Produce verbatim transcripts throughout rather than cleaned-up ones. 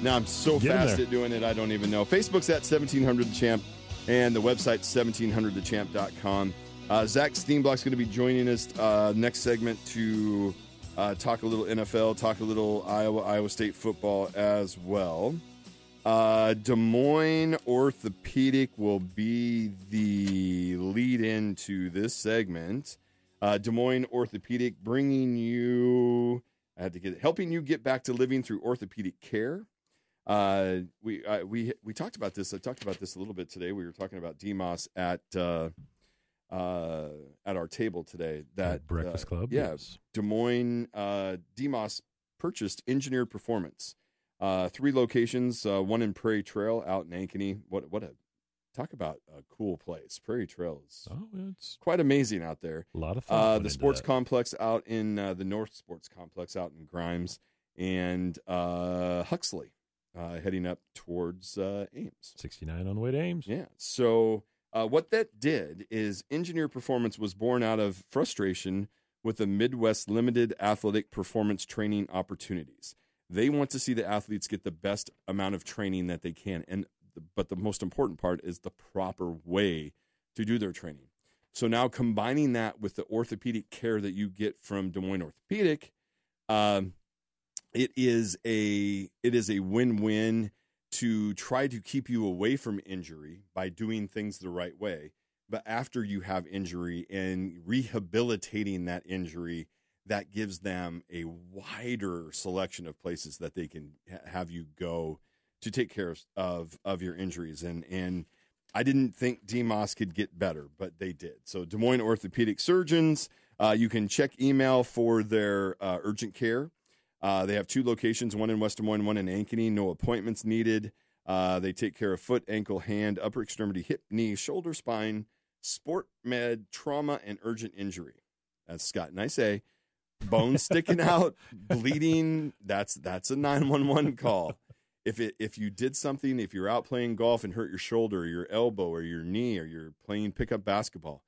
Now I'm so Get in fast there. at doing it, I don't even know. Facebook's at seventeen hundred the champ, and the website's seventeen hundred the champ dot com. Uh, Zach Steenblock's going to be joining us uh, next segment to uh, talk a little N F L, talk a little Iowa, Iowa State football as well. Uh, Des Moines Orthopedic will be the lead into this segment. Uh, Des Moines Orthopedic bringing you, I had to get helping you get back to living through orthopedic care. Uh, we uh, we we talked about this. I talked about this a little bit today. We were talking about D M O S at uh, uh, at our table today. That At Breakfast uh, Club. yeah, Yes. Des Moines uh, D M O S purchased Engineered Performance. Uh, three locations, uh, one in Prairie Trail out in Ankeny. What what a talk about a cool place. Prairie Trail is Oh, it's quite amazing out there. a lot of fun. Uh, put the into sports that. complex out in uh, the North Sports Complex out in Grimes, and uh, Huxley uh, heading up towards uh, Ames. sixty-nine on the way to Ames. Yeah. So uh, what that did is Engineer Performance was born out of frustration with the Midwest limited athletic performance training opportunities. They want to see the athletes get the best amount of training that they can. And but the most important part is the proper way to do their training. So now combining that with the orthopedic care that you get from Des Moines Orthopedic, um, it is a it is a win-win to try to keep you away from injury by doing things the right way. But after you have injury and rehabilitating that injury, that gives them a wider selection of places that they can ha- have you go to take care of of your injuries. And and I didn't think D M O S could get better, but they did. So Des Moines Orthopedic Surgeons, uh, you can check email for their uh, urgent care. Uh, they have two locations, one in West Des Moines, one in Ankeny. No appointments needed. Uh, they take care of foot, ankle, hand, upper extremity, hip, knee, shoulder, spine, sport med, trauma, and urgent injury. That's Scott. And I say, bones sticking out, bleeding, that's that's a nine one one call. If it if you did something, if you're out playing golf and hurt your shoulder or your elbow or your knee, or you're playing pickup basketball,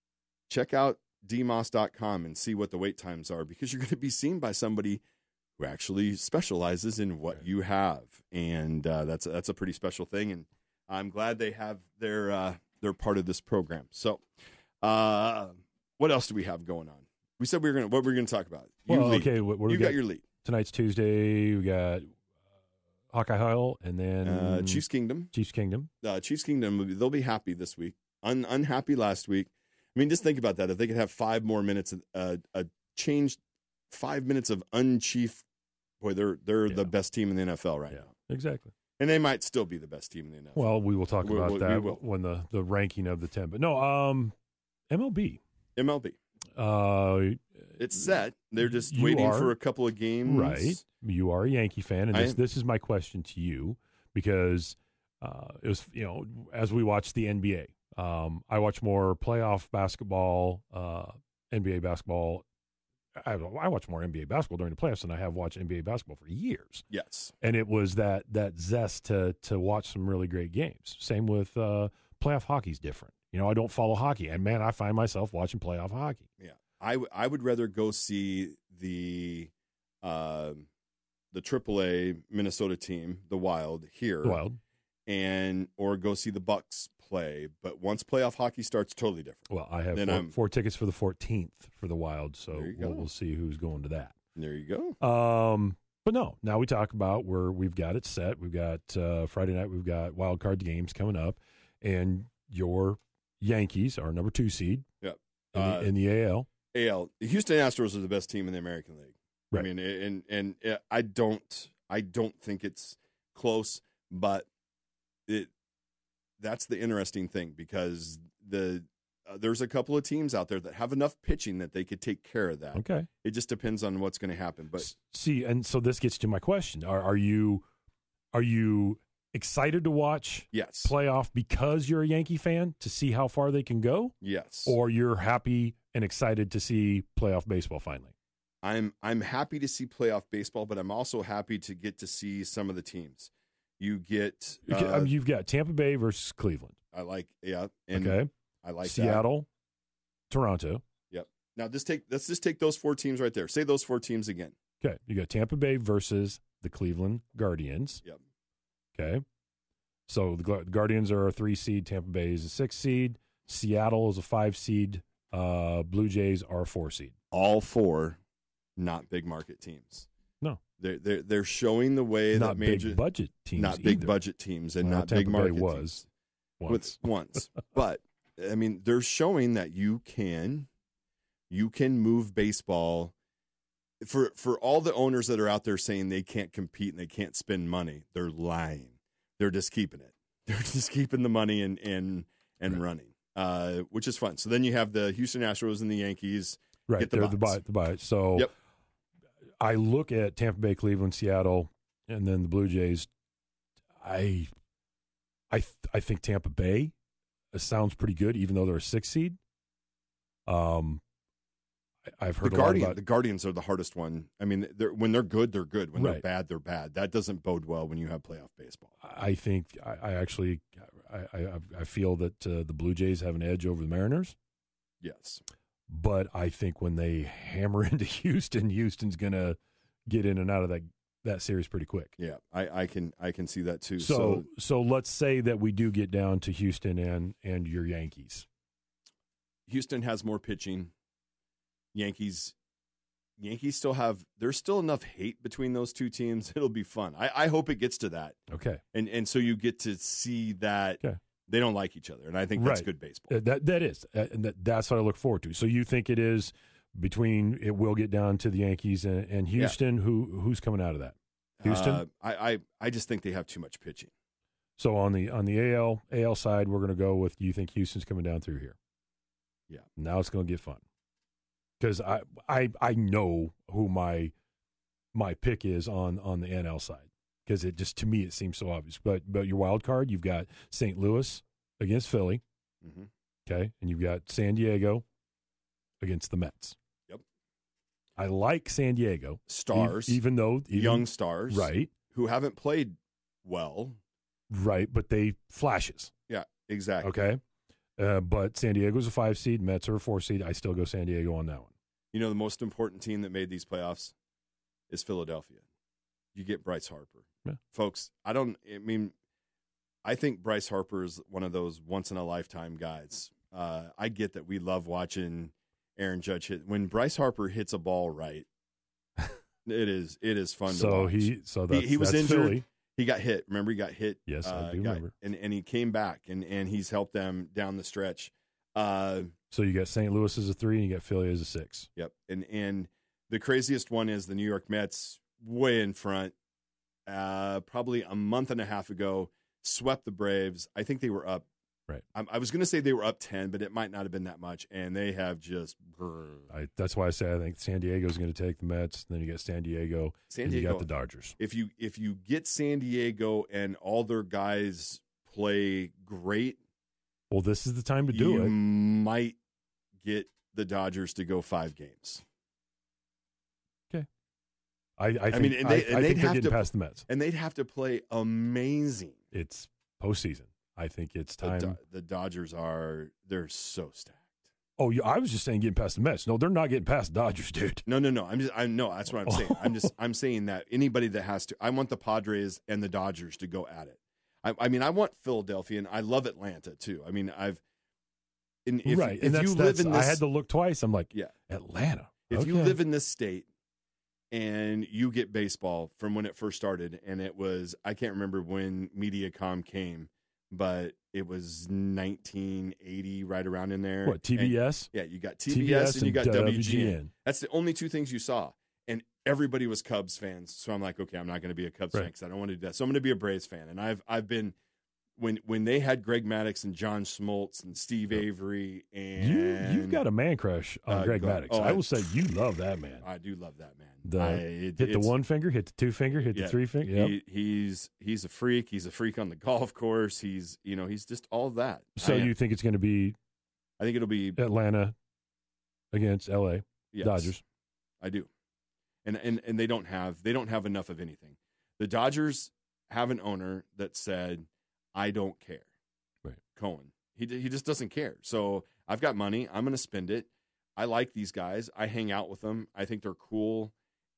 check out D M O S dot com and see what the wait times are, because you're going to be seen by somebody who actually specializes in what you have. And uh, that's, that's a pretty special thing. And I'm glad they have their, uh, they're part of this program. So uh, what else do we have going on? We said we were going to, what we're going to talk about. You Well, lead. okay, what, what do you we got got? your lead. Tonight's Tuesday. We got uh, Hawkeye Hull and then Uh, Chiefs Kingdom. Chiefs Kingdom. Uh, Chiefs Kingdom, they'll be happy this week. Un- unhappy last week. I mean, just think about that. If they could have five more minutes, uh, a changed five minutes of unchief, boy, they're they're Yeah. the best team in the N F L right Yeah, now. exactly. And they might still be the best team in the N F L. Well, we will talk We- about we- that we will. when the, the ranking of the ten. But no, um, M L B. M L B. Uh, It's set. They're just You waiting are- for a couple of games. Right. You are a Yankee fan, and I this, am. this is my question to you, because uh, it was, you know, as we watch the N B A, um, I watch more playoff basketball, uh, N B A basketball. I, I watch more N B A basketball during the playoffs than I have watched N B A basketball for years. Yes. And it was that that zest to to watch some really great games. Same with uh, playoff hockey's different. You know, I don't follow hockey, and man, I find myself watching playoff hockey. Yeah. I, w- I would rather go see the uh, the triple A Minnesota team, the Wild, here. Wild. And or go see the Bucks play. But once playoff hockey starts, totally different. Well, I have Then four, I'm- four tickets for the fourteenth for the Wild, so There you we'll, go. we'll see who's going to that. There you go. Um, but no, now we talk about where we've got it set. We've got uh, Friday night. We've got wild card games coming up, and your Yankees are number two seed Yep. in, Uh, the, in the A L. A L. The Houston Astros are the best team in the American League. I Right. mean, and and uh, I don't I don't think it's close, but it that's the interesting thing, because the uh, there's a couple of teams out there that have enough pitching that they could take care of that. Okay. It just depends on what's going to happen. But S- See, and so this gets to my question: Are, are you are you excited to watch yes, playoff because you're a Yankee fan to see how far they can go, yes, or you're happy and excited to see playoff baseball finally? I'm I'm happy to see playoff baseball, but I'm also happy to get to see some of the teams. You get Okay, uh, um, you've got Tampa Bay versus Cleveland. I like yeah, and Okay, I like that. Seattle, Toronto. Yep. Now just take let's just take those four teams right there. Say those four teams again. Okay, you got Tampa Bay versus the Cleveland Guardians. Yep. Okay. So the Gu- Guardians are a three seed. Tampa Bay is a six seed. Seattle is a five seed. Uh, Blue Jays are a four seed. All four, not big market teams. No. They're they're, they're showing the way Not that major big budget teams. not big either. budget teams and Well, not Tampa big Bay market was teams. once. With, once. But I mean, they're showing that you can you can move baseball. For for all the owners that are out there saying they can't compete and they can't spend money, they're lying. They're just keeping it. They're just keeping the money and and and Right. running, uh, which is fun. So then you have the Houston Astros and the Yankees. Right. Get the They're the buys. buy. The buy. So Yep. I look at Tampa Bay, Cleveland, Seattle, and then the Blue Jays. I, I, th- I think Tampa Bay uh, sounds pretty good, even though they're a six seed. Um, I, I've The heard a lot Guardian, about the Guardians are the hardest one. I mean, they're, when they're good, they're good. When they're Right. bad, they're bad. That doesn't bode well when you have playoff baseball. I think I, I actually I, I I feel that uh, the Blue Jays have an edge over the Mariners, Yes. but I think when they hammer into Houston, Houston's gonna get in and out of that that series pretty quick. Yeah, I, I can I can see that too. So, So, so let's say that we do get down to Houston and and your Yankees. Houston has more pitching. Yankees Yankees still have there's still enough hate between those two teams. It'll be fun. I, I hope it gets to that. Okay, And and so you get to see that Okay. they don't like each other. And I think that's Right. good baseball. Uh, that that is, uh, and that, that's what I look forward to. So you think it is between it will get down to the Yankees and, and Houston? Who who's coming out of that? Houston. Uh, I, I I just think they have too much pitching. So on the on the A L A L side, we're going to go with. You think Houston's coming down through here? Yeah. Now it's going to get fun because I I I know who my my pick is on on the N L side because it just to me it seems so obvious. But but your wild card, you've got Saint Louis against Philly, Mm-hmm. okay, and you've got San Diego against the Mets. Yep. I like San Diego Stars, e- even though even, young stars, right, who haven't played well. right, but they flashes. Yeah, exactly. Okay. Uh, but San Diego's a five seed, Mets are a four seed. I still go San Diego on that one. You know, the most important team that made these playoffs is Philadelphia. You get Bryce Harper. Yeah. Folks, I don't, I mean, I think Bryce Harper is one of those once in a lifetime guys. Uh, I get that we love watching Aaron Judge hit. When Bryce Harper hits a ball right, it is it is fun so to watch. he so that's, he, he was that's injured. Philly. He got hit. Remember, he got hit. Yes, I uh, do got- remember. And, and he came back, and, and he's helped them down the stretch. Uh, So you got Saint Louis as a three, and you got Philly as a six. Yep. And and the craziest one is the New York Mets way in front. Uh, probably a month and a half ago, swept the Braves. I think they were up. Right. I, I was going to say they were up ten, but it might not have been that much. And they have just. I, that's why I say I think San Diego's going to take the Mets. Then you got San Diego, San and you Diego. got the Dodgers. If you if you get San Diego and all their guys play great, Well, this is the time to do you it. might get the Dodgers to go five games. I, I, think, mean, and they- I, and I they'd think they're have getting to- past the Mets. And they'd have to play amazing. It's postseason. I think it's The, time. Do- the Dodgers are they're so stacked. Oh, you, I was just saying getting past the Mets. No, they're not getting past the Dodgers, dude. No, no, no. I'm just I no, that's what I'm saying. I'm just I'm saying that anybody that has to I want the Padres and the Dodgers to go at it. I, I mean, I want Philadelphia and I love Atlanta too. I mean, I've in, if, right, if and that's, you live that's in this I had to look twice. I'm like, yeah. Atlanta. If you Okay. live in this state and you get baseball from when it first started, and it was I can't remember when MediaCom came, but it was nineteen eighty, right around in there. What, T B S? And, yeah, you got T B S, and you got W G N. W G N. That's the only two things you saw, and everybody was Cubs fans. So I'm like, okay, I'm not going to be a Cubs Right. fan because I don't want to do that. So I'm going to be a Braves fan, and I've I've been. When when they had Greg Maddux and John Smoltz and Steve Avery and You you've got a man crush on uh, Greg go- Maddux. oh, I I- will say you love that man. I do love that man. The- I, it, hit the it's- one finger, hit the two finger, hit Yeah, the three finger. Yep. He, he's he's a freak. He's a freak on the golf course. He's you know he's just all of that. so I, you think it's going to be I think it'll be Atlanta against L A yes, Dodgers? I do, and and and they don't have they don't have enough of anything. The Dodgers have an owner that said, "I don't care." Right. Cohen. He he just doesn't care. So I've got money. I'm going to spend it. I like these guys. I hang out with them. I think they're cool.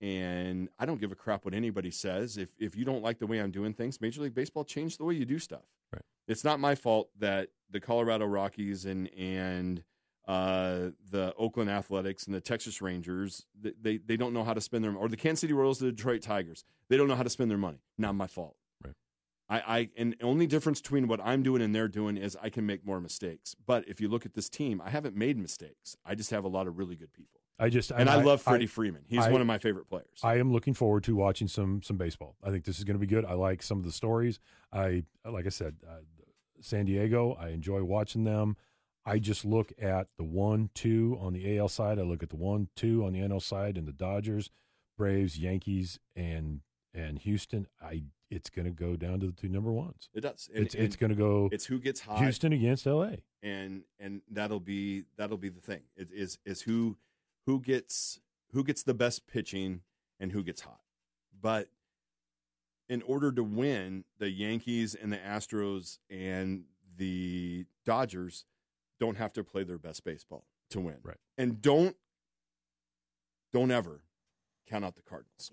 And I don't give a crap what anybody says. If if you don't like the way I'm doing things, Major League Baseball changed the way you do stuff. Right. It's not my fault that the Colorado Rockies and and uh, the Oakland Athletics and the Texas Rangers, they, they don't know how to spend their, or the Kansas City Royals, the Detroit Tigers, they don't know how to spend their money. Not my fault. Right. I, I and the only difference between what I'm doing and they're doing is I can make more mistakes. But if you look at this team, I haven't made mistakes. I just have a lot of really good people. I just and I, I love Freddie I, Freeman. He's I, one of my favorite players. I am looking forward to watching some some baseball. I think this is going to be good. I like some of the stories. I like I said, uh, San Diego. I enjoy watching them. I just look at the one, two on the A L side. I look at the one, two on the N L side, and the Dodgers, Braves, Yankees, and and Houston. I it's going to go down to the two number ones. It does. And, it's and it's going to go. It's who gets hot. Houston against L A. And and that'll be that'll be the thing. It is is who who gets who gets the best pitching and who gets hot. But in order to win, the Yankees and the Astros and the Dodgers don't have to play their best baseball to win. Right. And don't don't ever count out the Cardinals.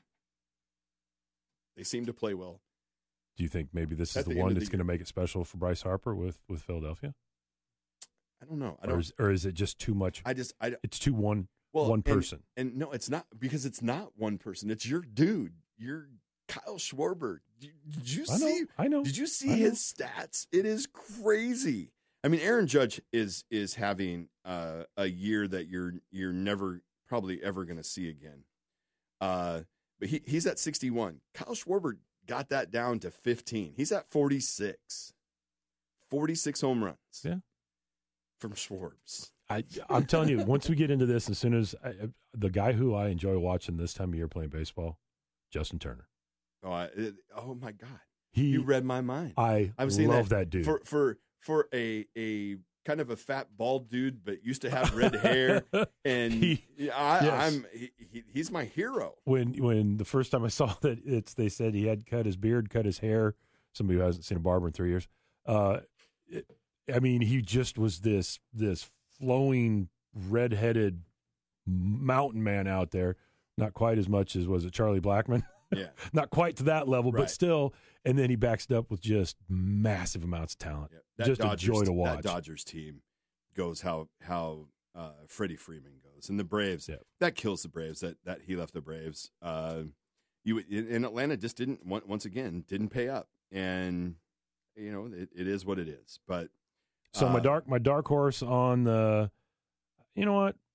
They seem to play well. Do you think maybe this is At the, the one end of that's the going to make it special for Bryce Harper with, with Philadelphia? I don't know. I don't. Or is, or is it just too much? I just. I. It's too one Well, one and- person. And no, it's not, because it's not one person. It's your dude. You're Kyle Schwarber. Did, did you I know. see? I know. Did you see I know. his stats? It is crazy. I mean, Aaron Judge is is having uh, a year that you're you're never probably ever going to see again. Uh, but he he's at sixty-one. Kyle Schwarber got that down to fifteen. He's at forty-six. forty-six home runs. Yeah. From Schwarbs. I, I'm telling you, once we get into this, as soon as I, the guy who I enjoy watching this time of year playing baseball, Justin Turner. Oh, I, it, oh my God! He, You read my mind. I I was saying love that, dude. for for for a a kind of a fat bald dude, but used to have red hair, and He- I, yes. I'm he, he, he's my hero. when when the first time I saw that, it's they said he had cut his beard, cut his hair. Somebody who hasn't seen a barber in three years. Uh, it, I mean, he just was this this flowing redheaded mountain man out there. Not quite as much as was it Charlie Blackmon. Yeah, Not quite to that level, Right. but still. And then he backs it up with just massive amounts of talent. yeah. That Just Dodgers, a joy to watch. That Dodgers team goes how how uh, Freddie Freeman goes, and the Braves. Yeah. That kills the Braves. That that he left the Braves. Uh, you in Atlanta just didn't once again didn't pay up, and you know it, it is what it is. But So my uh, dark my dark horse on the, you know what?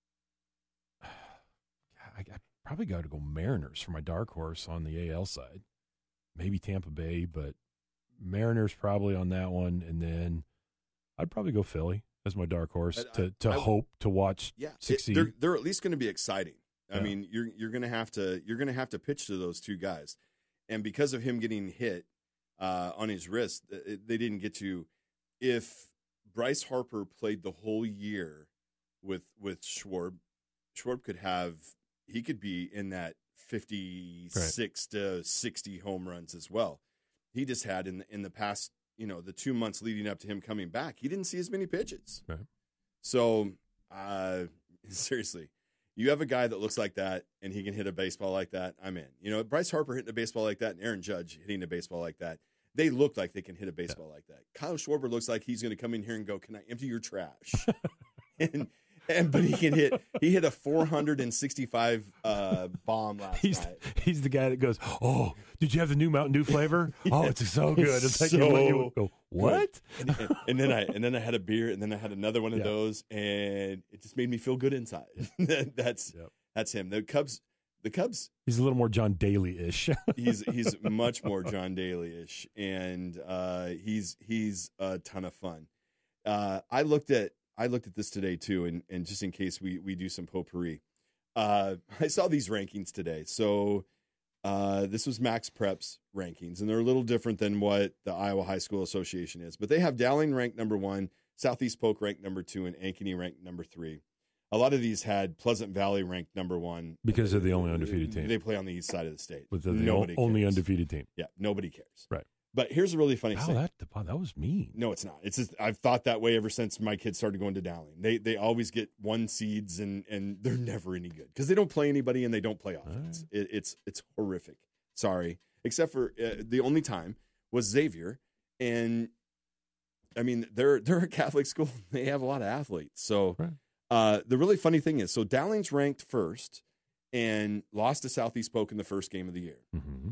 I, I probably got to go Mariners for my dark horse on the A L side. Maybe Tampa Bay, but Mariners probably on that one, and then I'd probably go Philly as my dark horse I- to to I- hope to watch Yeah, it- succeed. they're they're at least going to be exciting. I Yeah. mean, you're you're going to have to you're going to have to pitch to those two guys, and because of him getting hit uh, on his wrist, th- they didn't get to. If Bryce Harper played the whole year with with Schwarb, Schwarb could have he could be in that fifty-six to sixty home runs as well. He just had in the, in the past, you know, the two months leading up to him coming back, he didn't see as many pitches. Right. So, uh, seriously, you have a guy that looks like that and he can hit a baseball like that, I'm in. You know, Bryce Harper hitting a baseball like that and Aaron Judge hitting a baseball like that, they look like they can hit a baseball like that. Kyle Schwarber looks like he's going to come in here and go, "Can I empty your trash?" and and but he can hit. He hit a four hundred sixty-five uh, bomb last He's night. he's the guy that goes, "Oh, did you have the new Mountain Dew flavor? Oh, it's so good." It's like So you, you go, "What?" And, and, and then I and then I had a beer and then I had another one of Yeah. those and it just made me feel good inside. that's Yep. that's him. The Cubs. The Cubs. He's a little more John Daly-ish. He's he's much more John Daly-ish, and uh, he's he's a ton of fun. Uh, I looked at I looked at this today too, and, and just in case we we do some potpourri, uh, I saw these rankings today. So uh, this was Max Prep's rankings, and they're a little different than what the Iowa High School Association is. But they have Dowling ranked number one, Southeast Polk ranked number two, and Ankeny ranked number three. A lot of these had Pleasant Valley ranked number one Because they're the only undefeated team. They play on the east side of the state. With the, the Nobody only cares. undefeated team. Yeah, nobody cares. Right. But here's a really funny wow, thing. That, that was mean. No, it's not. It's just, I've thought that way ever since my kids started going to Dowling. They they always get one seeds, and, and they're never any good because they don't play anybody and they don't play offense. Right. It, it's it's horrific. Sorry. Except for uh, the only time was Xavier. And, I mean, they're, they're a Catholic school. They have a lot of athletes. So right. uh, the really funny thing is, so Dowling's ranked first and lost to Southeast Polk in the first game of the year. Mm-hmm.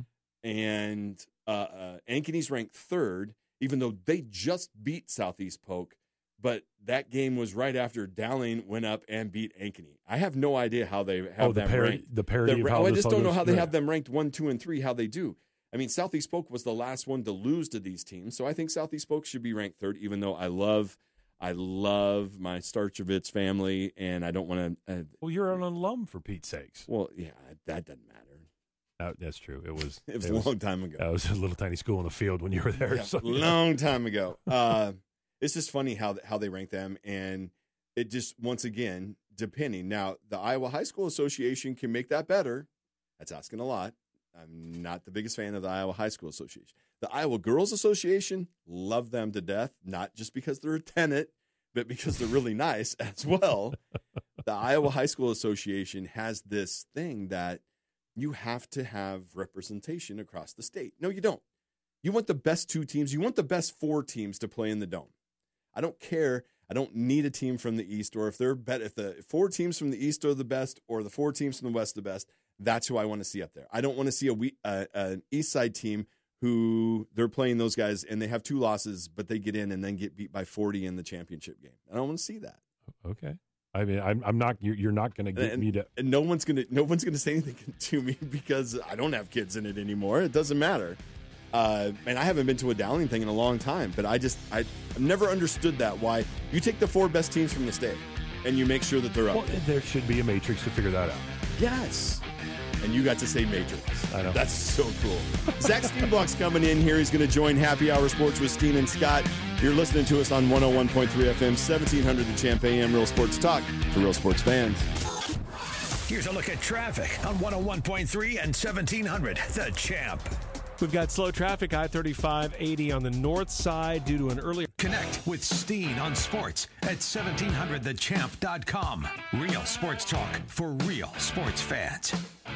And uh, uh, Ankeny's ranked third, even though they just beat Southeast Polk, but that game was right after Dowling went up and beat Ankeny. I have no idea how they have oh, the them parity, ranked. The parity the, of how oh, I just don't know how they right. have them ranked one, two, and three, how they do. I mean, Southeast Polk was the last one to lose to these teams, so I think Southeast Polk should be ranked third, even though I love I love my Starchovitz family, and I don't want to... Uh, well, you're an alum, for Pete's sakes. Well, yeah, that doesn't matter. Uh, that's true. It was it was it a long was, time ago. It was a little tiny school in the field when you were there. Yeah, so, long know. time ago. Uh, it's just funny how how they rank them, and it just, once again, depending. Now, the Iowa High School Association can make that better. That's asking a lot. I'm not the biggest fan of the Iowa High School Association. The Iowa Girls Association, love them to death, not just because they're a tenant, but because they're really nice as well. The Iowa High School Association has this thing that you have to have representation across the state. No, you don't. You want the best two teams. You want the best four teams to play in the Dome. I don't care. I don't need a team from the East, or if they're bet if the four teams from the East are the best, or the four teams from the West are the best. That's who I want to see up there. I don't want to see a we, uh, an East Side team who they're playing those guys and they have two losses, but they get in and then get beat by forty in the championship game. I don't want to see that. Okay. I mean, I'm, I'm not. You're, you're not going to get and, me to. And no one's going to. No one's going to say anything to me because I don't have kids in it anymore. It doesn't matter. Uh, and I haven't been to a Dowling thing in a long time. But I just, I, I've never understood that. Why you take the four best teams from the state and you make sure that they're up. Well, there. there should be a matrix to figure that out. Yes. And you got to say Matrix. I know. That's so cool. Zach Steenblock's coming in here. He's going to join Happy Hour Sports with Steen and Scott. You're listening to us on one oh one point three F M, seventeen hundred The Champ A M, Real Sports Talk for real sports fans. Here's a look at traffic on one oh one point three and seventeen hundred The Champ. We've got slow traffic, I thirty-five eighty on the north side due to an earlier... Connect with Steen on sports at seventeen hundred the champ dot com. Real sports talk for real sports fans.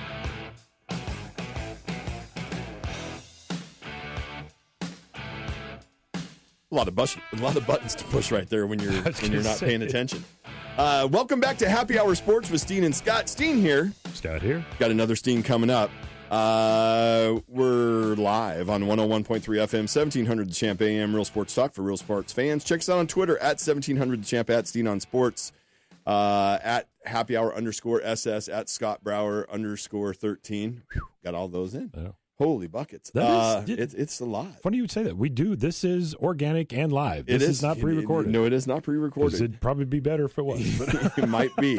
A lot of bus- a lot of buttons to push right there when you're when you're not say. paying attention. Uh, welcome back to Happy Hour Sports with Steen and Scott. Steen here. Scott here. Got another Steen coming up. Uh, we're live on one oh one point three F M, seventeen hundred The Champ A M, Real Sports Talk for real sports fans. Check us out on Twitter at seventeen hundred The Champ, at Steen on Sports, uh, at Happy Hour underscore S S, at Scott Brower underscore thirteen. Whew, got all those in. Yeah. Holy buckets. That uh, is, it, it's a lot. Funny you would say that. We do. This is organic and live. This it is, is not pre-recorded. It, no, it is not pre-recorded. It'd probably be better if it was. It might be.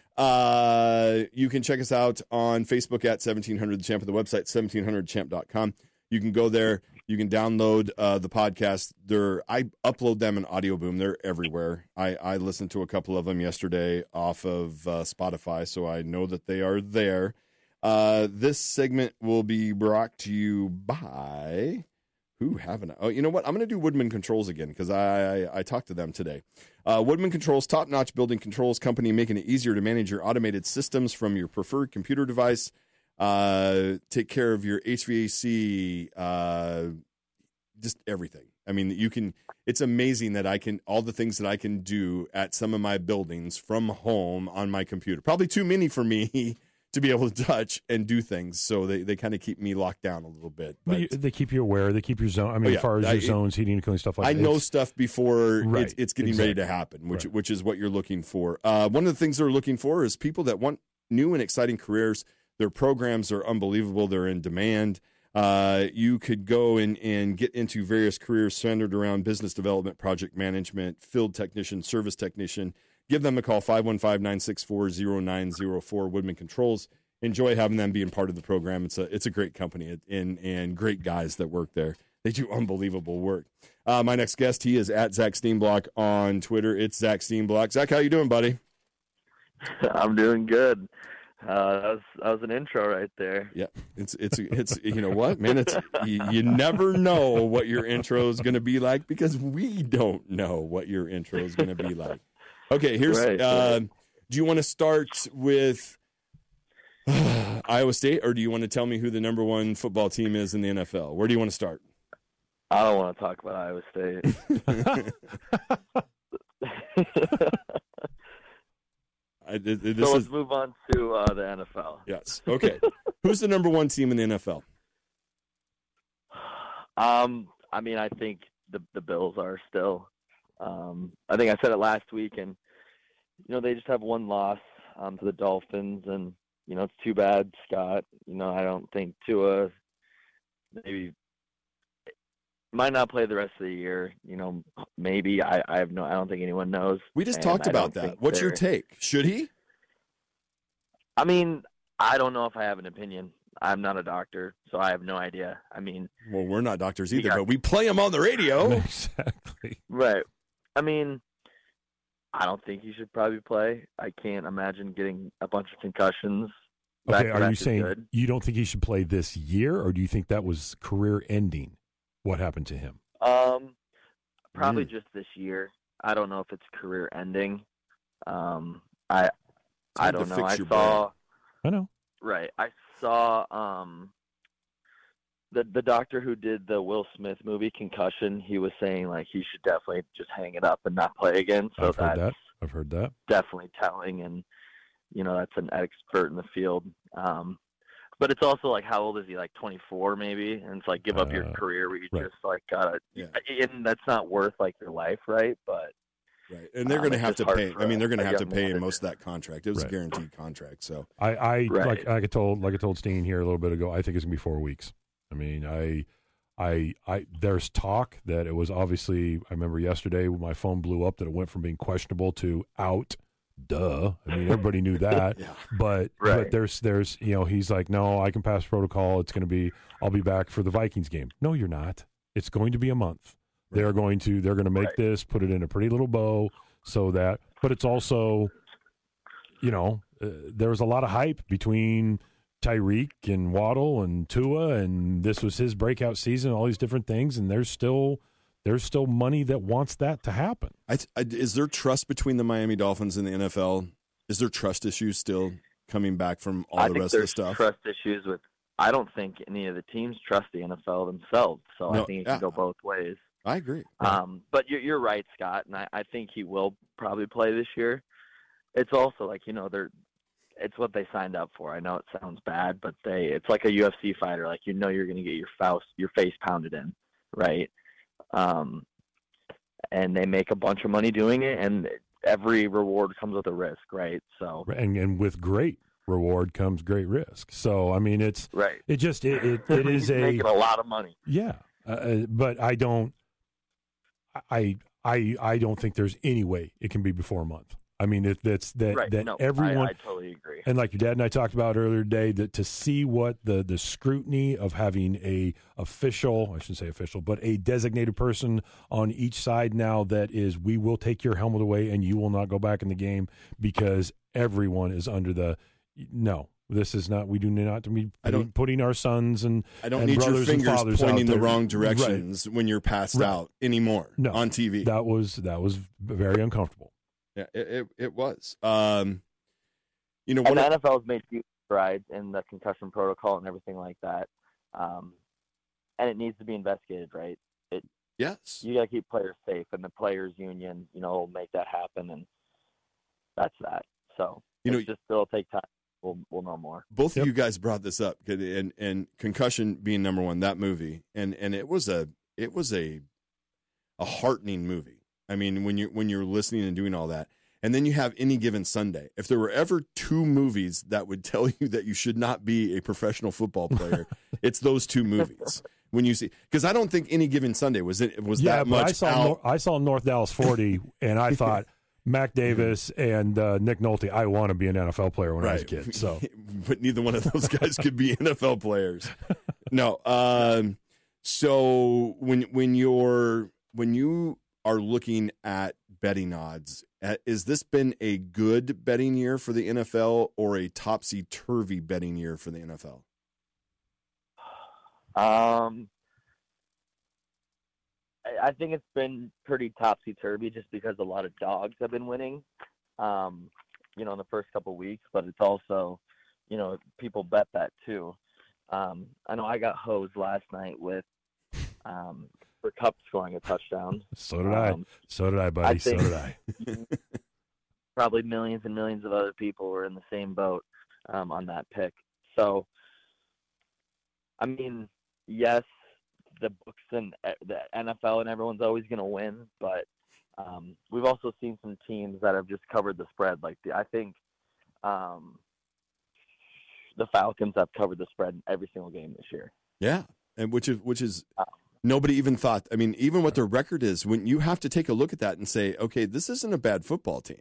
Uh, you can check us out on Facebook at seventeen hundred The Champ, at the website seventeen hundred champ dot com. You can go there. You can download uh, the podcast. They're, I upload them in Audio Boom. They're everywhere. I, I listened to a couple of them yesterday off of uh, Spotify, so I know that they are there. Uh, this segment will be brought to you by... Who haven't I? Oh, you know what? I'm going to do Woodman Controls again because I, I I talked to them today. Uh, Woodman Controls, top-notch building controls company, making it easier to manage your automated systems from your preferred computer device. Uh, take care of your H V A C, uh, just everything. I mean, you can. It's amazing that I can all the things that I can do at some of my buildings from home on my computer. Probably too many for me to be able to touch and do things, so they, they kind of keep me locked down a little bit. But, but you, they keep you aware. They keep your zone. I mean, oh yeah, as far as I, your zones, heating, cooling, stuff like I that. I know stuff before right, it's, it's getting exactly. ready to happen, which right. which is what you're looking for. Uh, one of the things they're looking for is people that want new and exciting careers. Their programs are unbelievable. They're in demand. Uh, you could go and, and get into various careers centered around business development, project management, field technician, service technician. Give them a call, five one five, nine six four, zero nine zero four, Woodman Controls. Enjoy having them being part of the program. It's a it's a great company and and great guys that work there. They do unbelievable work. Uh, my next guest, he is at Zach Steenblock on Twitter. It's Zach Steenblock. Zach, how you doing, buddy? I'm doing good. Uh, that was that was an intro right there. Yeah, it's it's it's you know what, man, it's you, you never know what your intro is going to be like because we don't know what your intro is going to be like. Okay, here's. Right, uh, right. Do you want to start with uh, Iowa State, or do you want to tell me who the number one football team is in the N F L? Where do you want to start? I don't want to talk about Iowa State. I, this so let's is, move on to uh, the N F L. yes. Okay. Who's the number one team in the N F L? Um, I mean, I think the the Bills are still. Um, I think I said it last week, and you know they just have one loss um, to the Dolphins, and you know it's too bad, Scott. You know I don't think Tua maybe might not play the rest of the year. You know maybe I, I have no. I don't think anyone knows. We just and talked I about don't that. think What's your they're- take? Should he? I mean, I don't know if I have an opinion. I'm not a doctor, so I have no idea. I mean, Well, we're not doctors either, Yeah. but we play them on the radio. Exactly. right. I mean, I don't think he should probably play. I can't imagine getting a bunch of concussions. Okay, are Back-to-back you is saying good. you don't think he should play this year, or do you think that was career ending? What happened to him? Um, probably Mm. just this year. I don't know if it's career ending. Um, I I hard to don't know. fix I your saw I know. right. I saw um the the doctor who did the Will Smith movie Concussion. He was saying like he should definitely just hang it up and not play again. So I've heard that's that. I've heard that. definitely telling, and you know that's an expert in the field. Um, but it's also like, how old is he? Like twenty-four, maybe. And it's like, give up your Uh, career where you right. just like gotta. Yeah. And that's not worth like your life, right? But Right. And they're Um, going to it's have just to hard pay. for I mean, a- they're going to a have to young pay him manager. most of that contract. It was a Right. guaranteed contract. So, I, I Right. like like I told like I told Steen here a little bit ago. I think it's gonna be four weeks. I mean, I, I, I. There's talk that it was obviously. I remember yesterday when my phone blew up that it went from being questionable to out. Duh. I mean, everybody knew that. yeah. But Right. but there's there's you know he's like, no, I can pass protocol. It's gonna be. I'll be back for the Vikings game. No, you're not. It's going to be a month. They're going to they're going to make Right. this, put it in a pretty little bow, so that. But it's also, you know, uh, there was a lot of hype between Tyreek and Waddle and Tua, and this was his breakout season. All these different things, and there's still there's still money that wants that to happen. I, I, is there trust between the Miami Dolphins and the N F L? Is there trust issues still coming back from all I the think rest of the there's stuff? trust issues with. I don't think any of the teams trust the N F L themselves, so No, I think it yeah. can go both ways. I agree. Um, but you're, you're right, Scott, and I, I think he will probably play this year. It's also like, you know, they're it's what they signed up for. I know it sounds bad, but they it's like a U F C fighter. Like, you know, you're going to get your faust, your face pounded in, right? Um, and they make a bunch of money doing it, and every reward comes with a risk, right? So, And and with great reward comes great risk. So I mean, it's right. it just it it, it is He's a making a lot of money. yeah. Uh, but I don't. I I I don't think there's any way it can be before a month. I mean, it, that's that Right. that no, everyone. I, I totally agree. And like your dad and I talked about earlier today, that to see what the the scrutiny of having a official, I shouldn't say official, but a designated person on each side now that is, we will take your helmet away and you will not go back in the game because everyone is under the no. This is not. We do not to be I don't- putting our sons and I don't and need your brothers and fingers fathers out pointing the there. wrong Right. directions when you're passed Right. out anymore No. on T V. That was that was very uncomfortable. Yeah, it, it, it was. Um, you know, And one the of, N F L has made huge strides in the concussion protocol and everything like that. Um, and it needs to be investigated, right? It yes. you got to keep players safe, and the players' union, you know, will make that happen, and that's that. So You know- it's just it'll take time. We'll we'll know more. Both Yep. of you guys brought this up, 'cause- and and concussion being number one, that movie, and and it was a it was a a heartening movie. I mean, when you when you're listening and doing all that, and then you have Any Given Sunday. If there were ever two movies that would tell you that you should not be a professional football player, it's those two movies. When you see, because I don't think Any Given Sunday was it was Yeah, that but much I saw out. Nor- I saw North Dallas forty, and I thought Mac Davis and uh, Nick Nolte. I want to be an N F L player when I was a kid. So but neither one of those guys could be N F L players. No. Um, so when when you're when you are looking at betting odds, uh, has this been a good betting year for the N F L or a topsy-turvy betting year for the N F L? Um, I, I think it's been pretty topsy-turvy just because a lot of dogs have been winning, um, you know, in the first couple of weeks. But it's also, you know, people bet that too. Um, I know I got hosed last night with um, for Kupp scoring a touchdown. So did I. Um, So did I, buddy. I So think did I. probably millions and millions of other people were in the same boat um, on that pick. So, I mean, yes, the books and the N F L and everyone's always going to win, but um, we've also seen some teams that have just covered the spread. Like the, I think um, the Falcons have covered the spread in every single game this year. Yeah, and which is which is nobody even thought. I mean, even what their record is, when you have to take a look at that and say, okay, this isn't a bad football team.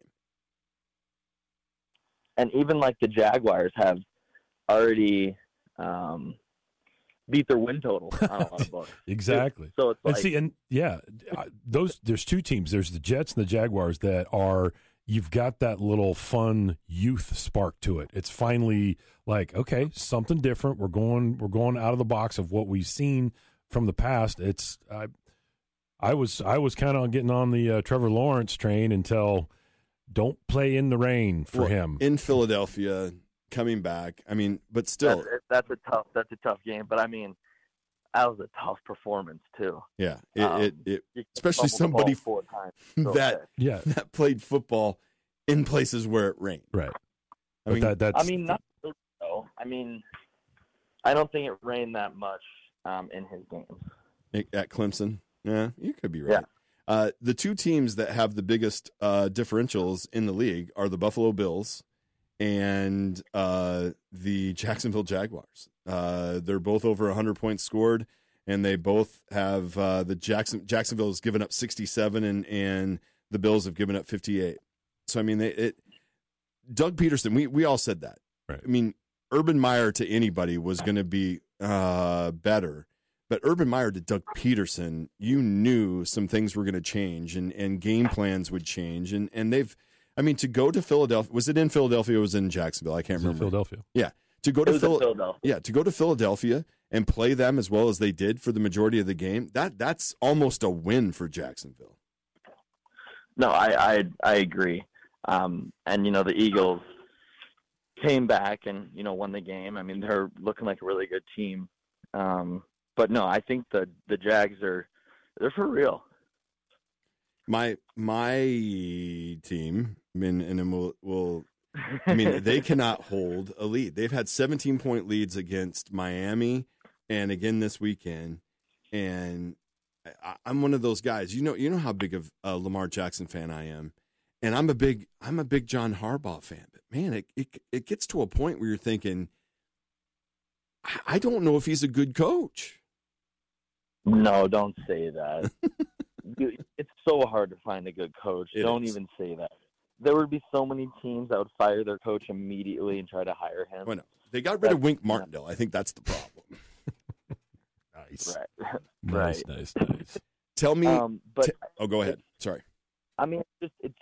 And even like the Jaguars have already um, beat their win total on a lot of books. Exactly. So it's like, and see, and yeah, those there's two teams. There's the Jets and the Jaguars that are. You've got that little fun youth spark to it. It's finally like, okay, something different. We're going, we're going out of the box of what we've seen from the past. It's, I, I was, I was kind of getting on the uh, Trevor Lawrence train until don't play in the rain for well, him in Philadelphia, coming back. I mean, but still, that's, that's a tough, that's a tough game. But I mean, that was a tough performance too. Yeah, it, um, it, it especially somebody four times, so that yeah that played football in places where it rained. Right. I but mean, that, that's I mean, not really, though. I mean, I don't think it rained that much um, in his games at Clemson. Yeah, you could be right. Yeah. Uh, the two teams that have the biggest uh, differentials in the league are the Buffalo Bills and uh, the Jacksonville Jaguars. Uh, they're both over one hundred points scored, and they both have uh, the Jackson Jacksonville has given up sixty-seven, and and the Bills have given up fifty-eight. So I mean, they, it. Doug Peterson, we we all said that. Right. I mean, Urban Meyer to anybody was going to be uh, better, but Urban Meyer to Doug Peterson, you knew some things were going to change, and and game plans would change, and and they've. I mean, to go to Philadelphia, was it in Philadelphia or was it in Jacksonville? I can't it's in remember. Philadelphia. Yeah. To go It to was in Phil- Philadelphia. Yeah, to go to Philadelphia and play them as well as they did for the majority of the game, that that's almost a win for Jacksonville. No, I I, I agree. Um, and you know, the Eagles came back and you know won the game. I mean, they're looking like a really good team. Um, but no, I think the the Jags are they're for real. My my team, I mean, and then we'll we'll. I mean, they cannot hold a lead. They've had seventeen point leads against Miami, and again this weekend. And I, I'm one of those guys. You know, you know how big of a Lamar Jackson fan I am, and I'm a big I'm a big John Harbaugh fan. But man, it it, it gets to a point where you're thinking, I, I don't know if he's a good coach. No, don't say that. You- it's so hard to find a good coach. It Don't is. even say that. There would be so many teams that would fire their coach immediately and try to hire him. Well, no, they got rid of Wink Martindale. I think that's the problem. Nice. Right. Nice, Right. nice, nice. Tell me. Um, but t- oh, go ahead. Sorry. I mean, it's just it's.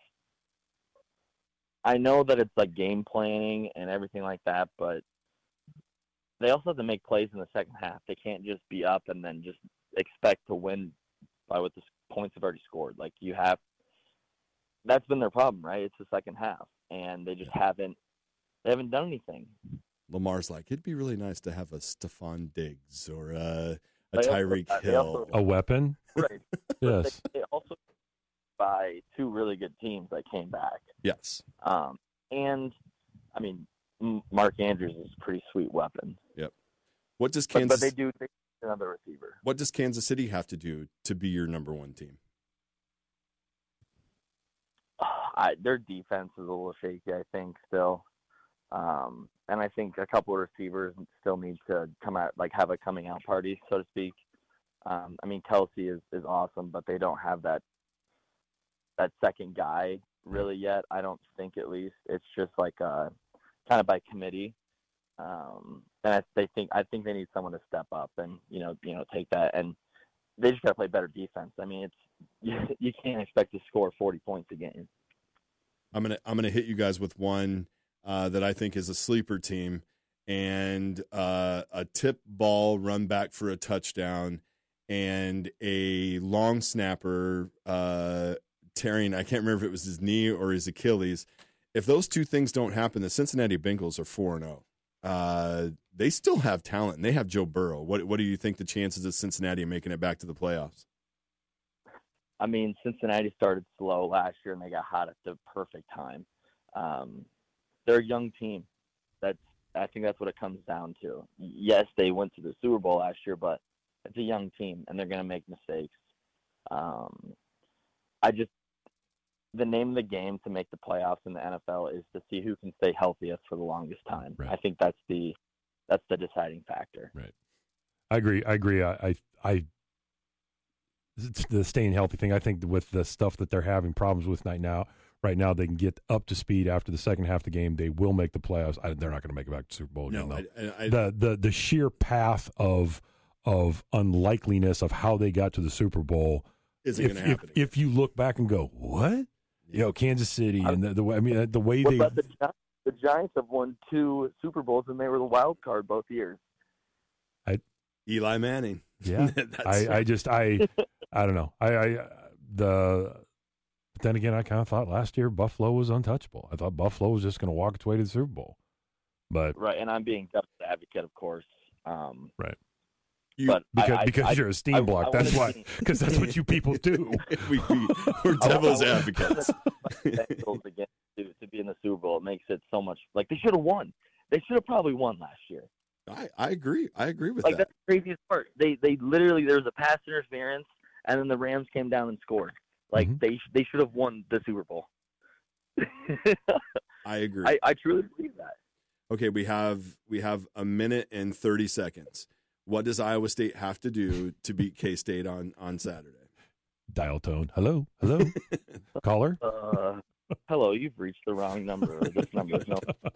I know that it's like game planning and everything like that, but they also have to make plays in the second half. They can't just be up and then just expect to win by what the points have already scored. Like you have, that's been their problem, right? It's the second half, and they just haven't. They haven't done anything. Lamar's like, it'd be really nice to have a Stephon Diggs or a, a They also- Tyreek they Hill. also- A weapon? Right. Yes. They, they also by two really good teams that came back. Yes. Um, and I mean, M- Mark Andrews is a pretty sweet weapon. What does But, Kansas but they do they need another receiver. What does Kansas City have to do to be your number one team? I, their defense is a little shaky, I think, still. Um, and I think a couple of receivers still need to come out, like have a coming out party, so to speak. Um, I mean, Kelsey is, is awesome, but they don't have that that second guy really yet. I don't think, at least. It's just like uh, kind of by committee. Um, and I, they think I think they need someone to step up and you know you know take that, and they just got to play better defense. I mean, it's you, you can't expect to score forty points a game. I'm gonna I'm gonna hit you guys with one uh, that I think is a sleeper team, and uh, a tip ball run back for a touchdown, and a long snapper uh, tearing. I can't remember if it was his knee or his Achilles. If those two things don't happen, the Cincinnati Bengals are four and zero. Uh, they still have talent, and they have Joe Burrow. What what do you think the chances of Cincinnati making it back to the playoffs? I mean, Cincinnati started slow last year, and they got hot at the perfect time. Um, they're a young team. That's I think that's what it comes down to. Yes, they went to the Super Bowl last year, but it's a young team, and they're going to make mistakes. Um, I just the name of the game to make the playoffs in the N F L is to see who can stay healthiest for the longest time. Right. I think that's the that's the deciding factor. Right. I agree. I agree. I, I, I the staying healthy thing. I think with the stuff that they're having problems with right now, right now they can get up to speed after the second half of the game. They will make the playoffs. I, they're not going to make it back to the Super Bowl again. No, though. I, I, the the the sheer path of of unlikeliness of how they got to the Super Bowl isn't if, going to happen. If, if you look back and go, what? You know, Kansas City and the, the way I mean the way What they about the Giants? The Giants have won two Super Bowls, and they were the wild card both years. Eli Manning. Yeah, I, I just I I don't know. I, I the but then again, I kind of thought last year Buffalo was untouchable. I thought Buffalo was just going to walk its way to the Super Bowl. But Right, and I'm being devil's advocate, of course. Um, right. You, but because I, I, because I, you're a steam I, block. I that's wanna why. see- Because that's what you people do. we, we, we're devil's I wanna- advocates. Bengals again to, to be in the Super Bowl. It makes it so much like they should have won. They should have probably won last year. I, I agree. I agree with Like that. that's the craziest part. They they literally there was a pass interference, and then the Rams came down and scored. Like Mhm. they they should have won the Super Bowl. I agree. I, I truly believe that. Okay, we have we have a minute and thirty seconds. What does Iowa State have to do to beat K-State on, on Saturday? Dial tone. Hello, hello, caller. Uh, hello, you've reached the wrong number. Or this number is no.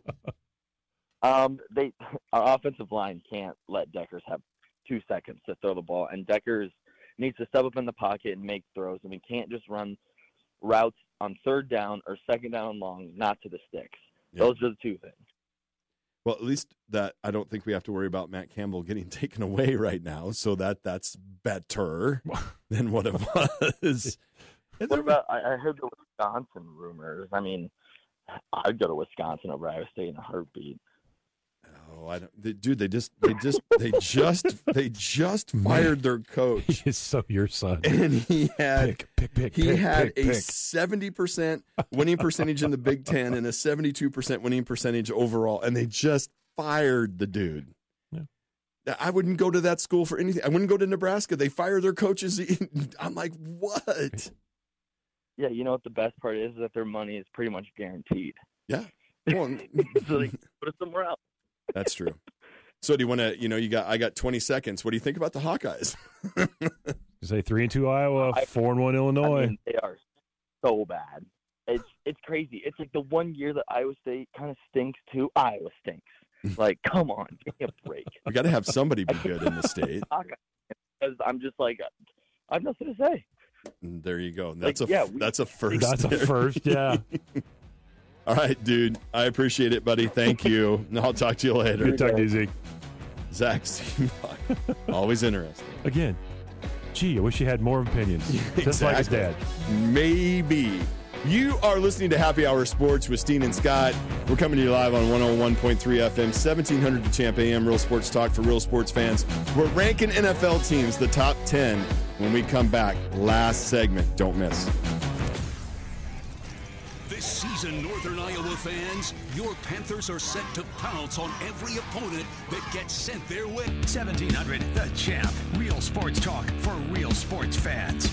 Um, they our offensive line can't let Deckers have two seconds to throw the ball, and Deckers needs to step up in the pocket and make throws. And we can't just run routes on third down or second down and long, not to the sticks. Yeah. Those are the two things. Well, at least that I don't think we have to worry about Matt Campbell getting taken away right now. So that that's better than what it was. What about? I, I heard the Wisconsin rumors. I mean, I'd go to Wisconsin over Iowa State in a heartbeat. Oh, I don't, they, dude. They just, they just, they just, they just fired their coach, He is so your son. and he had Pick, pick, pick. he pick, had pick, a pick. seventy percent winning percentage in the Big Ten and a seventy-two percent winning percentage overall, and they just fired the dude. Yeah. I wouldn't go to that school for anything. I wouldn't go to Nebraska. They fire their coaches. I'm like, what? Yeah, you know what the best part is? That their money is pretty much guaranteed. Yeah. Well, So they can put it somewhere else. that's true. So do you want to, you know, you got, I got twenty seconds. What do you think about the Hawkeyes? You say three and two Iowa, I- four and one Illinois. I mean, they are so bad. It's it's crazy. It's like the one year that Iowa State kind of stinks too. Iowa stinks. Like, come on, give me a break. We got to have somebody be good in the state. Because I'm just like, I have nothing to say. And there you go. That's Like, a yeah, we- that's a first. That's a first, yeah. All right, dude. I appreciate it, buddy. Thank you. And I'll talk to you later. Good talk to you, Zeke. Zach Steinbach. Always interesting. Again, gee, I wish you had more opinions. Just like his dad. Maybe. You are listening to Happy Hour Sports with Steen and Scott. We're coming to you live on one oh one point three F M, seventeen hundred The Champ A M, Real Sports Talk for real sports fans. We're ranking N F L teams, the top ten, when we come back. Last segment. Don't miss. This season, Northern Iowa fans, your Panthers are set to pounce on every opponent that gets sent their way. seventeen hundred The Champ. Real sports talk for real sports fans.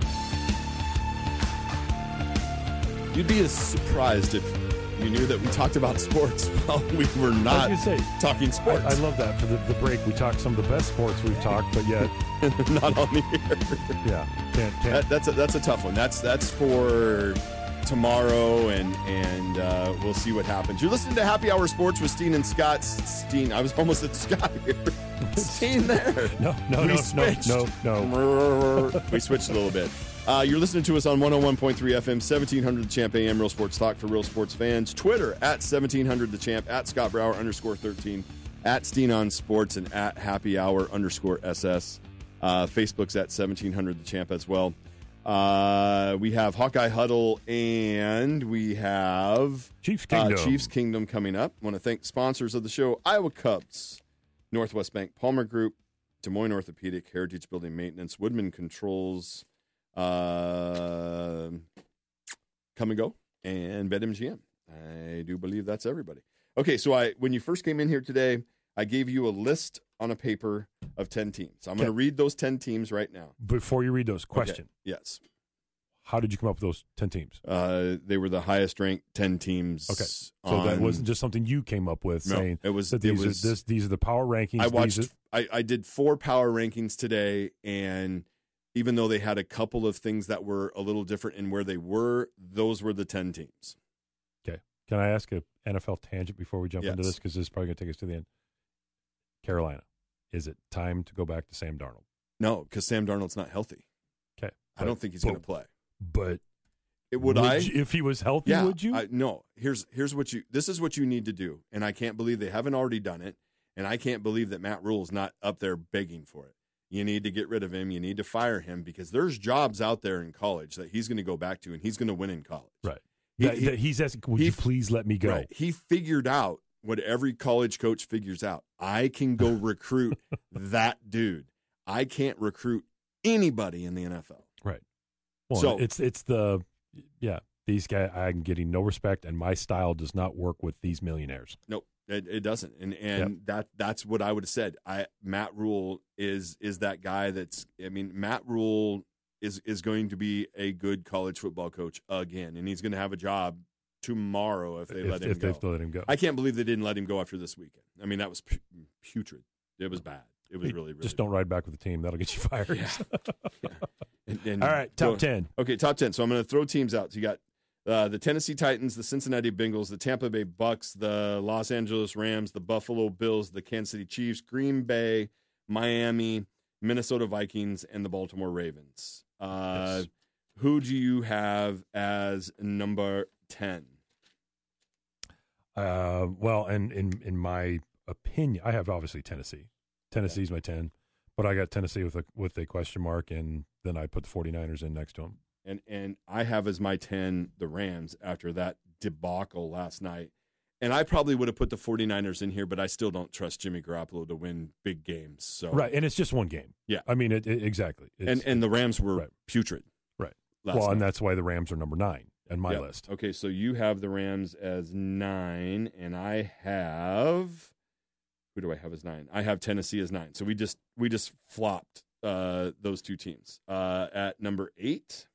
You'd be as surprised if you knew that we talked about sports while we were not I was gonna say, talking sports. I, I love that. For the, the break, we talked some of the best sports we've talked, but yet, not on the air. yeah, can't, can't. That, that's a, that's a tough one. That's that's for tomorrow, and and uh, we'll see what happens. You're listening to Happy Hour Sports with Steen and Scott. Steen, I was almost at Scott here. Steen there. No, no, we no, switched. no, no, no. We switched a little bit. Uh, you're listening to us on one oh one point three F M, seventeen hundred The Champ A M, Real Sports Talk for real sports fans. Twitter, at seventeen hundred The Champ, at Scott Brower underscore thirteen, at Steen on Sports, and at Happy Hour underscore S S. Uh, Facebook's at seventeen hundred The Champ as well. Uh, we have Hawkeye Huddle, and we have Chiefs Kingdom. Uh, Chiefs Kingdom coming up. want to thank sponsors of the show, Iowa Cubs, Northwest Bank, Palmer Group, Des Moines Orthopedic, Heritage Building Maintenance, Woodman Controls, uh, Come and Go, and BetMGM. I do believe that's everybody. Okay, so I when you first came in here today, I gave you a list on a paper of ten teams. I'm going to read those ten teams right now. Before you read those, question. Okay. Yes. How did you come up with those ten teams? Uh, they were the highest ranked ten teams. Okay. So on, that wasn't just something you came up with no, saying it was, that it these, was, are, this, these are the power rankings. I watched, these are, I, I did four power rankings today, and even though they had a couple of things that were a little different in where they were, those were the ten teams. Okay. Can I ask a N F L tangent before we jump yes. into this? Because this is probably going to take us to the end. Carolina. Is it time to go back to Sam Darnold? No, because Sam Darnold's not healthy. Okay. I don't think he's going to play. But it, would, would I? You, if he was healthy, yeah, would you? I, no. Here's here's what you. This is what you need to do, and I can't believe they haven't already done it, and I can't believe that Matt Rule's not up there begging for it. You need to get rid of him. You need to fire him because there's jobs out there in college that he's going to go back to, and he's going to win in college. Right. He, that, he, that he's asking, would he, you please let me go? Right. He figured out what every college coach figures out. I can go recruit that dude. I can't recruit anybody in the N F L. Right. Well, so it's it's the yeah. These guys, I'm getting no respect, and my style does not work with these millionaires. Nope, it, it doesn't. And and yep. that that's what I would have said. I Matt Rule is is that guy that's. I mean, Matt Rule is is going to be a good college football coach again, and he's going to have a job tomorrow if they if, let him if go. If they let him go, I can't believe they didn't let him go after this weekend. I mean, that was pu- putrid. It was bad. It was really, really just don't ride back with the team. That'll get you fired. Yeah. yeah. And, and All right, top go, ten. Okay, top ten. So I'm going to throw teams out. So you got uh, the Tennessee Titans, the Cincinnati Bengals, the Tampa Bay Bucks, the Los Angeles Rams, the Buffalo Bills, the Kansas City Chiefs, Green Bay, Miami, Minnesota Vikings, and the Baltimore Ravens. Uh, yes. Who do you have as number ten? Uh, well, and in in my opinion, I have obviously Tennessee. Tennessee's my ten, but I got Tennessee with a with a question mark, and then I put the 49ers in next to them. And and I have as my ten the Rams after that debacle last night. And I probably would have put the 49ers in here, but I still don't trust Jimmy Garoppolo to win big games. So right, and it's just one game. Yeah, I mean, it, it, exactly. It's, and and the Rams were right. putrid. Right. Well, night. and that's why the Rams are number nine on my yeah. list. Okay, so you have the Rams as nine, and I have who do I have as nine? I have Tennessee as nine. So we just we just flopped uh, those two teams. Uh, at number eight,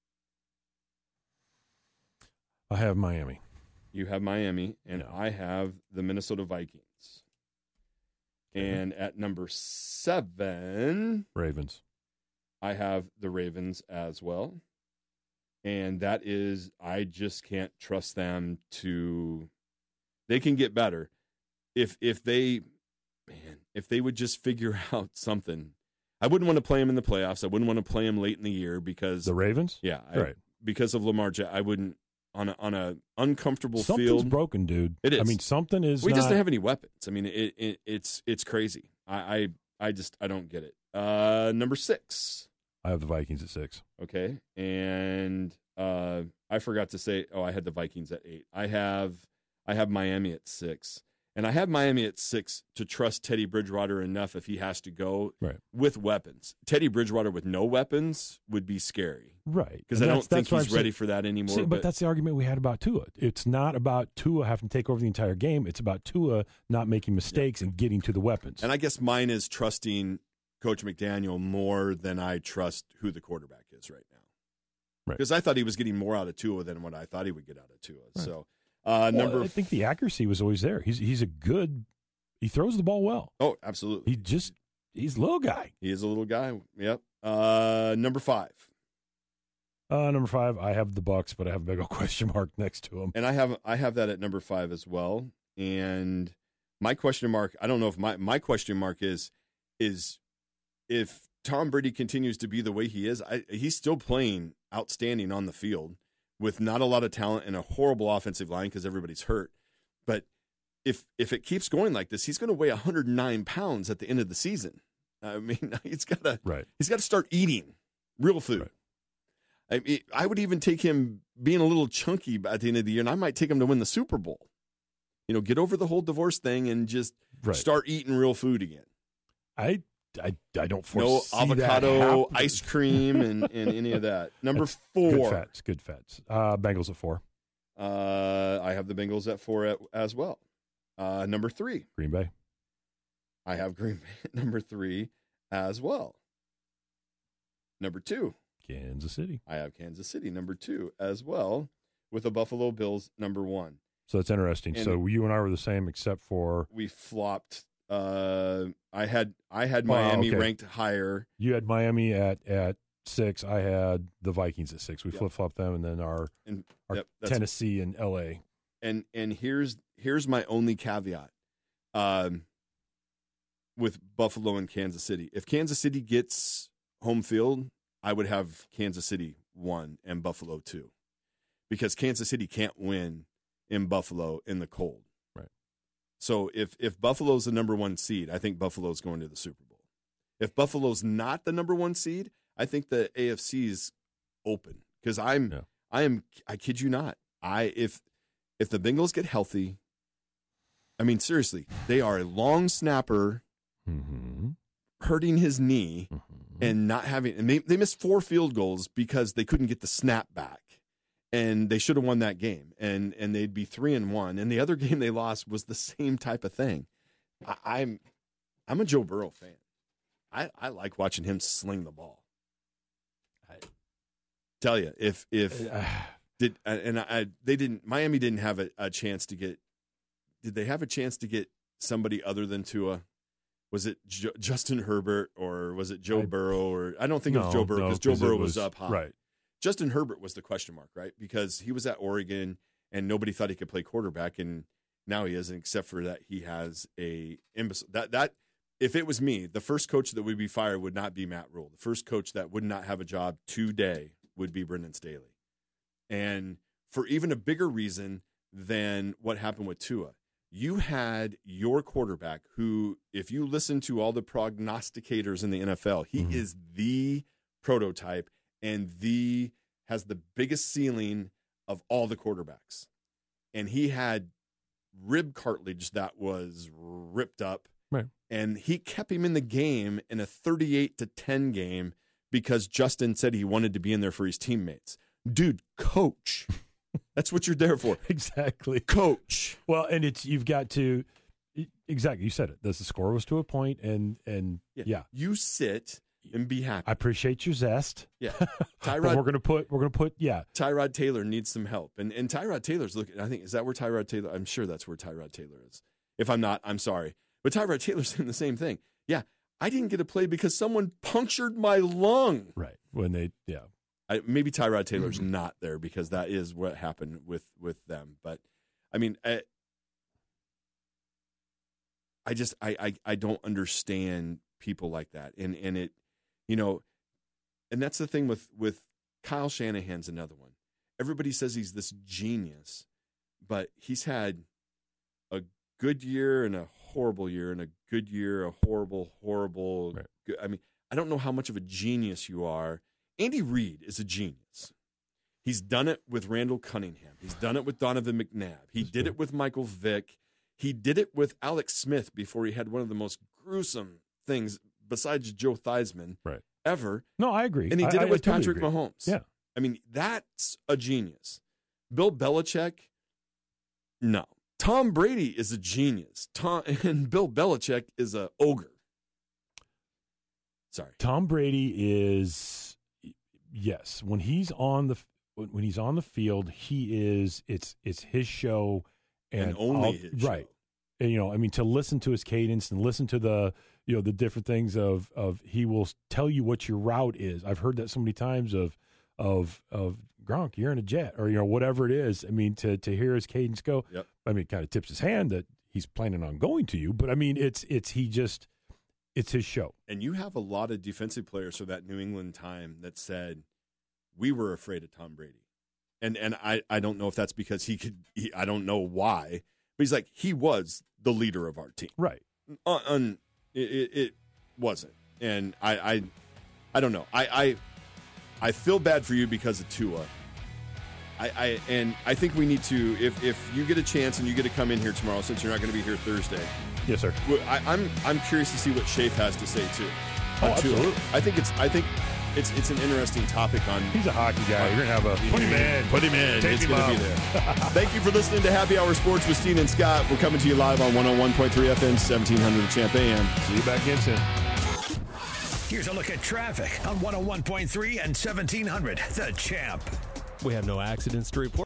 I have Miami. You have Miami, and no. I have the Minnesota Vikings. And at number seven, Ravens. I have the Ravens as well. And that is, I just can't trust them to, they can get better. If if they, man, if they would just figure out something. I wouldn't want to play them in the playoffs. I wouldn't want to play them late in the year because. The Ravens? Yeah. I, right. Because of Lamar, I wouldn't. On a, on a uncomfortable Something's field. Something's broken, dude. It is. I mean, something is We not... just don't have any weapons. I mean, it, it it's it's crazy. I, I I just I don't get it. Uh, number six. I have the Vikings at six. Okay, and uh, I forgot to say. Oh, I had the Vikings at eight. I have I have Miami at six, and I have Miami at six to trust Teddy Bridgewater enough if he has to go right. with weapons. Teddy Bridgewater with no weapons would be scary. Right. Because I don't think he's ready for that anymore. See, but, but that's the argument we had about Tua. It's not about Tua having to take over the entire game. It's about Tua not making mistakes yeah. and getting to the weapons. And I guess mine is trusting Coach McDaniel more than I trust who the quarterback is right now. Right. Because I thought he was getting more out of Tua than what I thought he would get out of Tua. Right. So, uh, well, number. I think the accuracy was always there. He's he's a good. He throws the ball well. Oh, absolutely. He just he's a little guy. He is a little guy. Yep. Uh, number five. Uh, number five, I have the Bucks, but I have a big old question mark next to them. And I have I have that at number five as well. And my question mark, I don't know if my, my question mark is, is if Tom Brady continues to be the way he is, I, he's still playing outstanding on the field with not a lot of talent and a horrible offensive line because everybody's hurt. But if if it keeps going like this, he's going to weigh one hundred nine pounds at the end of the season. I mean, he's got to right. he's got to start eating real food. Right. I mean, I would even take him being a little chunky at the end of the year, and I might take him to win the Super Bowl. You know, get over the whole divorce thing and just right. start eating real food again. I I, I don't no foresee avocado, that ice cream, and, and any of that. Number That's four. Good fats, good fats. Uh, Bengals at four. Uh, I have the Bengals at four at, as well. Uh, number three. Green Bay. I have Green Bay at number three as well. Number two. Kansas City. I have Kansas City number two as well, with the Buffalo Bills number one. So that's interesting. And so you and I were the same, except for we flopped. Uh, I had I had Oh, Miami okay. ranked higher. you had Miami at, at six. I had the Vikings at six. We Yep. flip flopped them, and then our And our yep, that's- Tennessee and L A. and and here's here's my only caveat. Um, with Buffalo and Kansas City, if Kansas City gets home field, I would have Kansas City one and Buffalo two, because Kansas City can't win in Buffalo in the cold. Right. So if if Buffalo's the number one seed, I think Buffalo's going to the Super Bowl. If Buffalo's not the number one seed, I think the A F C is open, because I'm Yeah. I am I kid you not. I if if the Bengals get healthy, I mean seriously, they are a long snapper Mm-hmm. hurting his knee Mm-hmm. and not having, and they, they missed four field goals because they couldn't get the snap back, and they should have won that game, and and they'd be three and one. And the other game they lost was the same type of thing. I, I'm I'm a Joe Burrow fan. I, I like watching him sling the ball. I tell you, if if did and I they didn't Miami didn't have a, a chance to get. Did they have a chance to get somebody other than Tua? Was it J- Justin Herbert, or was it Joe I, Burrow? Or I don't think it was no, Joe Burrow, no, because Joe 'cause it Burrow was, was up high. Right. Justin Herbert was the question mark, right? Because he was at Oregon and nobody thought he could play quarterback, and now he isn't, except for that he has a imbecile. That that if it was me, the first coach that would be fired would not be Matt Rule. The first coach that would not have a job today would be Brendan Staley, and for even a bigger reason than what happened with Tua. You had your quarterback who, if you listen to all the prognosticators in the N F L, he Mhm. is the prototype and the has the biggest ceiling of all the quarterbacks. And he had rib cartilage that was ripped up. Right. And he kept him in the game in a thirty-eight to ten game because Justin said he wanted to be in there for his teammates. Dude, coach. That's what you're there for. Exactly. Coach. Well, and it's you've got to exactly. You said it. The score was to a point, and and yeah, yeah. You sit and be happy. I appreciate your zest. Yeah. But Tyrod we're gonna put we're gonna put yeah. Tyrod Taylor needs some help. And and Tyrod Taylor's looking, I think, is that where Tyrod Taylor, I'm sure that's where Tyrod Taylor is. If I'm not, I'm sorry. But Tyrod Taylor's in the same thing. Yeah. I didn't get a play because someone punctured my lung. Right. When they yeah. I, maybe Tyrod Taylor's mm-hmm. not there because that is what happened with, with them. But I mean, I, I just, I, I, I don't understand people like that. And, and it, you know, and that's the thing with, with Kyle Shanahan's another one. Everybody says he's this genius, but he's had a good year and a horrible year and a good year, a horrible, horrible. Right. Good, I mean, I don't know how much of a genius you are. Andy Reid is a genius. He's done it with Randall Cunningham. He's done it with Donovan McNabb. He did it with Michael Vick. He did it with Alex Smith before he had one of the most gruesome things, besides Joe Theismann, right. ever. No, I agree. And he did I, it with I totally Patrick agree. Mahomes. Yeah. I mean, that's a genius. Bill Belichick, no. Tom Brady is a genius. Tom and Bill Belichick is a ogre. Sorry. Tom Brady is yes, when he's on the when he's on the field, he is it's it's his show and, And only I'll- his right. show. And, you know, I mean, to listen to his cadence and listen to the you know the different things of of he will tell you what your route is. I've heard that so many times of of of Gronk, you're in a jet, or you know whatever it is. I mean, to to hear his cadence go, Yep. I mean, it kind of tips his hand that he's planning on going to you. But I mean, it's it's he just it's his show. And you have a lot of defensive players for that New England time that said we were afraid of Tom Brady, and and I I don't know if that's because he could. He, I don't know why, but he's like he was the leader of our team, Right. Uh, and it, it, it wasn't, and I I I don't know. I I I feel bad for you because of Tua. I, I and I think we need to if if you get a chance and you get to come in here tomorrow, since you're not going to be here Thursday. Yes, sir. Well, I, I'm I'm curious to see what Shafe has to say too. Oh, on Tua. absolutely. I think it's I think it's it's an interesting topic on. He's a hockey guy. You're gonna have a put him in. Put him in. Take It's him going to out. be there. Thank you for listening to Happy Hour Sports with Steen and Scott. We're coming to you live on one oh one point three F M, seventeen hundred The Champ A M. See you back in soon. Here's a look at traffic on one oh one point three and seventeen hundred The Champ. We have no accidents to report.